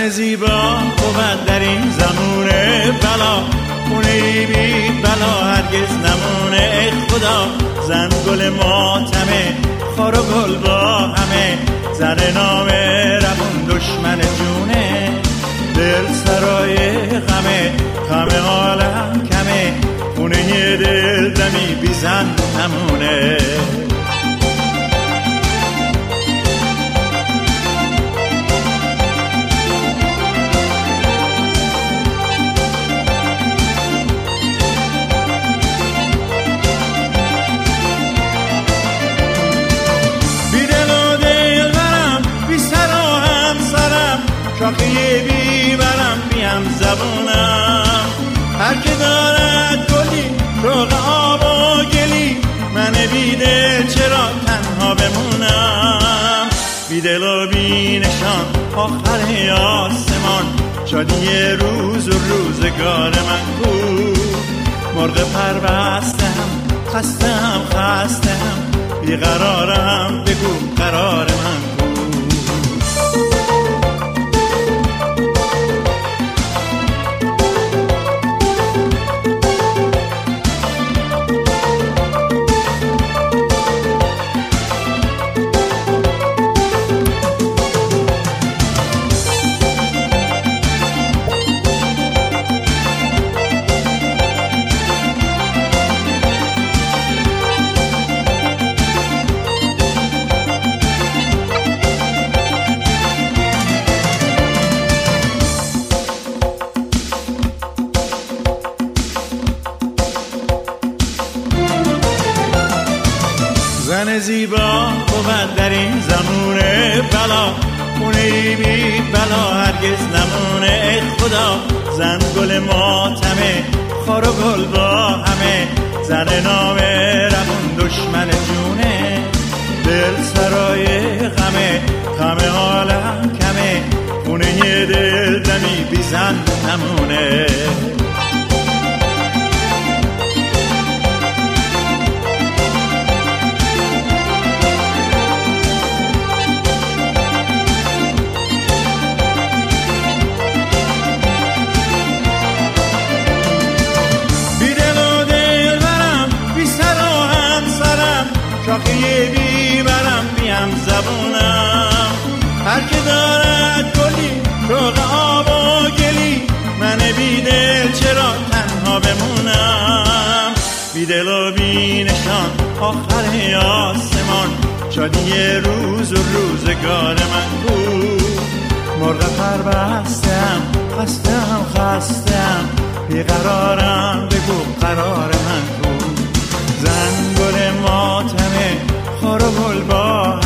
زن زیبا بود در این زمونه بلا، خونه بی بلا هرگز نمونه. ای خدا زن گل ماتمه، خار و گل با همه، زن نامه روون دشمن جونه. دل سرای غمه، غم عالم کمه، خونه دل دمی بی زن نمونه. شاخه بیبرم بیم زبونم، هر که دارد گلی شوق آب و گلی، من بیدل چرا تنها بمونم. بیدل و بی نشان آخر آسمان، شادی روز و روزگار من کو. مرغ پربستم خستم بیقرارم، بگو قرار من کو. زن زیبا بود در این زمونه بلا، خونه بی بلا هرگز نمونه. ای خدا زن گل ماتمه، خار و گل با همه، زن نامه روون دشمن جونه. دل سرای غمه، غم عالم کمه، خونه دل دمی بی زن نمونه. شاخه بیبرم بیم زبونم، هر که دارد گلی شوق آب و گلی، من بیدل چرا تنها بمونم. بیدل و بی نشان آخر آسمان، شادی روز و روزگار من کو. مرغ پربستم خستم بیقرارم، بگو قرار من کو. زن گل ماتمه، خار و گل با